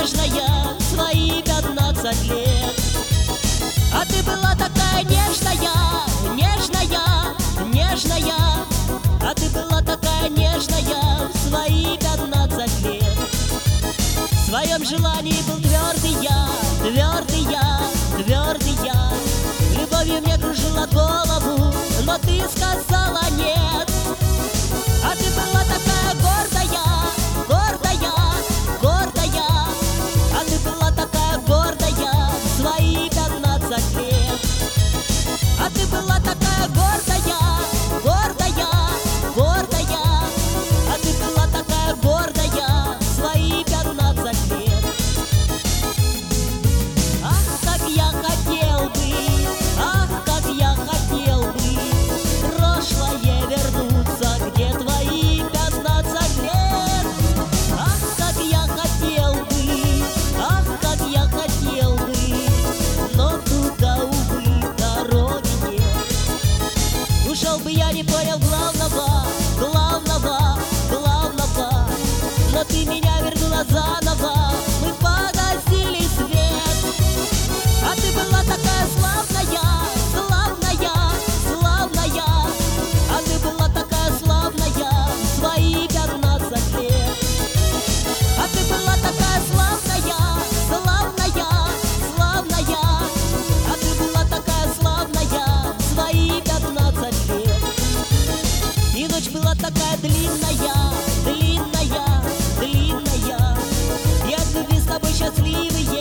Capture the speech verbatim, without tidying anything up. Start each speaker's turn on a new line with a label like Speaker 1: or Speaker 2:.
Speaker 1: нежная в свои пятнадцать лет. А ты была такая нежная, нежная, нежная. А ты была такая нежная в свои пятнадцать лет. В своем желании был твердый я, твердый я, твердый я. Любовью мне кружила голову, но ты сказала нет. А ты была такая гордая, гордая, гордая. А ты была такая гордая в свои пятнадцать лет. А ты была такая гордая, гордая, гордая. А ты была такая гордая в свои пятнадцать лет. Ах, как я хотел бы, ах, как я хотел бы в прошлое вернуться, где твои пятнадцать лет. Ах, как я хотел бы, ах, как я хотел бы, но туда, увы, дороги нет. Ушел бы я, не понял главного, главного, главного. Но ты меня вернула заново, мы погасили свет. А ты была такая славная, славная, славная. А ты была такая славная в свои пятнадцать лет. А ты была такая славная, славная, славная. А ты была такая славная в свои пятнадцать лет. И ночь была такая длинная, длинная, длинная. И от любви с тобой счастливые